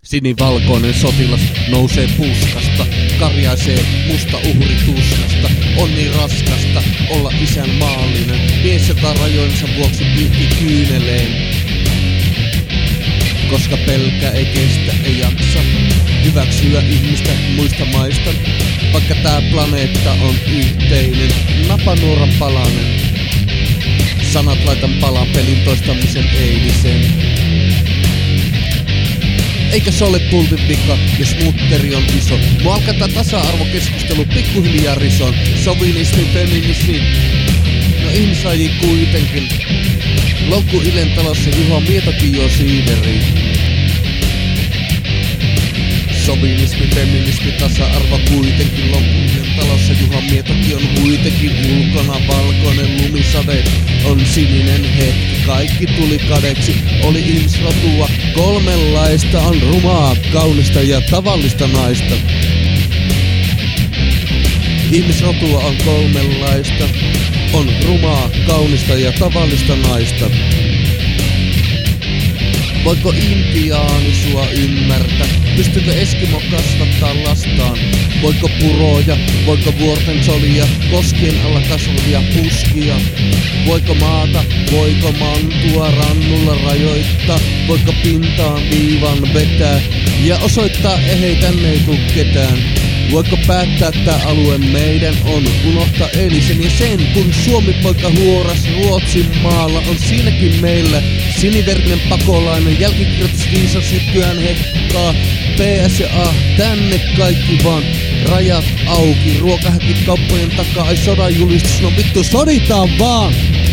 Sinivalkoinen sotilas nousee puskasta, karjaisee musta uhri tuskasta. On niin raskasta olla isän maallinen, mies joka rajoinsa vuoksi pyyhki kyyneleen. Koska pelkä ei kestä, ei jaksa hyväksyä ihmistä muista maista. Vaikka tää planeetta on yhteinen, napanuoran palanen. Sanat laitan palaan pelin toistamisen eilisen. Eikä se ole pultin vika, jos mutteri on iso. Mua alkaa tää tasa-arvokeskustelu pikkuhiljaa rison. Sovinismi, feminismi, no ihmislaji kuitenkin. Loukku Ilen talossa Juha Mietokin juo siideriin. Sovinismi, feminismi, tasa-arvo kuitenkin. Loukku Ilen talossa Juha Mietokin on kuitenkin. Ulkona valkoinen lumisade on sininen hetki. Kaikki tuli kadeksi, oli ihmisrotua kolmenlaista. On rumaa, kaunista ja tavallista naista. Ihmisrotua on kolmenlaista. On rumaa, kaunista ja tavallista naista. Voiko intiaani sua ymmärtää? Pystyykö Eskimo kasvattaa lastaan? Voiko puroja, voiko vuorten solia, koskien alla kasvavia puskia? Voiko maata, voiko mantua rannulla rajoittaa? Voiko pintaan viivan vetää ja osoittaa ehei tänne ei tuu ketään? Voiko päättää tää alue meidän on, unohtaa eilisen ja sen, kun Suomi-poika huoras Ruotsin maalla on siinäkin meillä siniverinen pakolainen, jälkikirjoitus viisas nykyään hekkaa. PS ja A, tänne kaikki vaan, rajat auki, ruokahäkit kauppojen takaa, ai sodan julistus, no vittu soditaan vaan!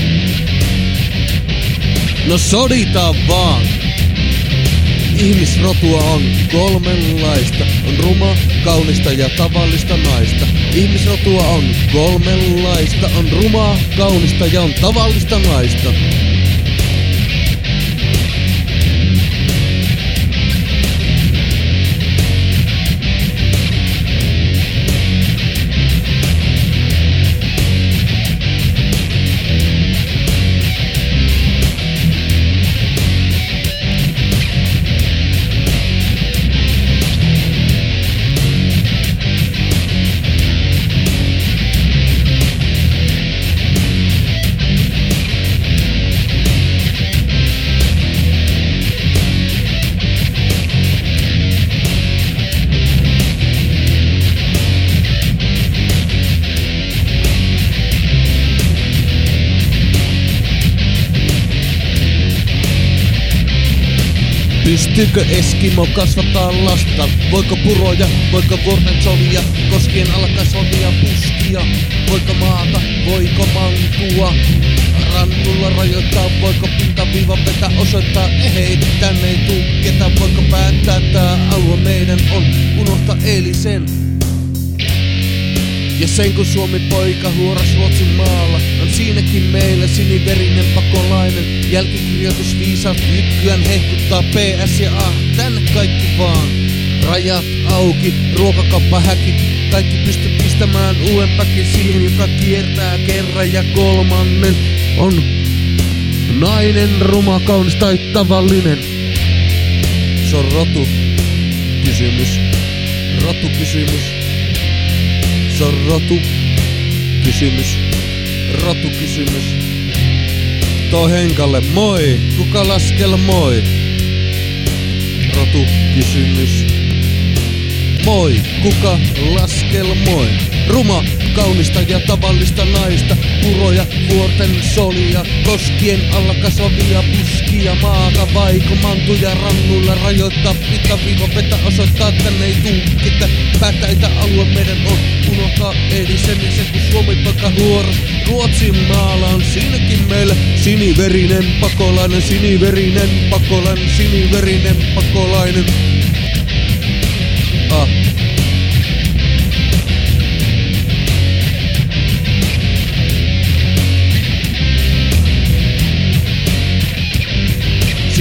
No soditaan vaan! Ihmisrotua on kolmenlaista, on ruma, kaunista ja tavallista naista. Ihmisrotua on kolmenlaista, on rumaa, kaunista ja on tavallista naista. Pystyykö Eskimo kasvattaa lasta? Voiko puroja, voiko vuorten solia, koskien alla kasvavia puskia? Voiko maata, voiko mantua rannulla rajoittaa? Voiko pintaviivan vetää osoittaa ehei tänne ei tuu ketään? Voiko päättää tää alue meidän on, unohtaa eilisen? Ja sen kun Suomi-poika huoras Ruotsin maalla, on siinäkin meillä siniverinen pakolainen. Jälkikirjoitus viisaat nykyään hehkuttaa PS ja A, tänne kaikki vaan. Rajat auki, ruokakauppa häkit, kaikki pysty pistämään uuden päkin siihen, joka kiertää kerran ja kolmannen. On nainen, ruma, kaunis tai tavallinen. Se on rotukysymys, rotukysymys. Se on rotukysymys. Toi Henkalle moi, kuka laskel moi? Rotukysymys. Moi, kuka laskel moi? Ruma, kaunista ja tavallista naista, puroja, vuorten solia, koskien alla kasvavia puskia, maata vaiko mantuja rannulla rajoittaa, pikaviiva vetä osoittaa tänne ei tuu ketä, päättäitä alue meidän on, unohtaa eilisen ja se kun Suomi-poika huoras Ruotsin maalla on siinäkin meillä siniverinen pakolainen, siniverinen pakolainen, siniverinen pakolainen.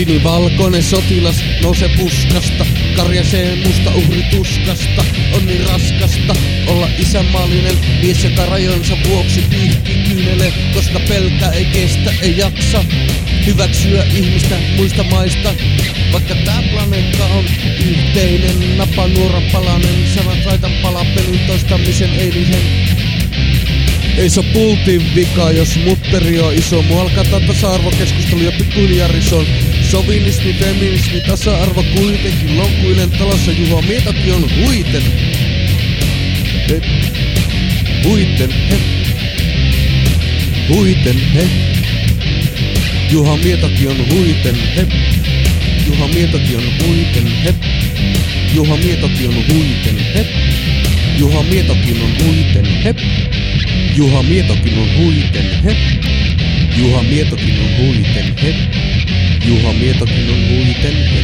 Sinivalkoinen sotilas nousee puskasta, karjasee musta uhri tuskasta. On niin raskasta olla isänmaallinen mies, joka rajonsa vuoksi pihki kyynele, koska pelkää ei kestä, ei jaksa hyväksyä ihmistä muista maista. Vaikka tää planeetta on yhteinen, napa nuoran palanen, sanat laitan palapelin toistamisen eilisen. Ei se pultin vika, jos mutteri on iso. Mu alkaa tasa-arvokeskustelu ja pikkuhiljaa rison. Sovinismi, feminismi, tasa-arvo kuitenkin lonkuilen talossa. Juha Mietokin on huiten. He. Huiten, he. Huiten, he. Juha Mietokin on huiten, he. Juha Mietokin on huiten, he. Juha Mietokin on huiten, he. Juha Mietokin on huiten, he. Juha Mietokin on huiten, he. Juha Mietokin on huiten, he. Juha Mietokin on huiten, he.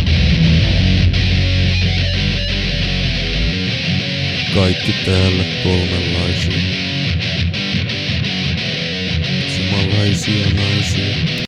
Kaikki täällä kolmenlaisia. Samanlaisia naisia.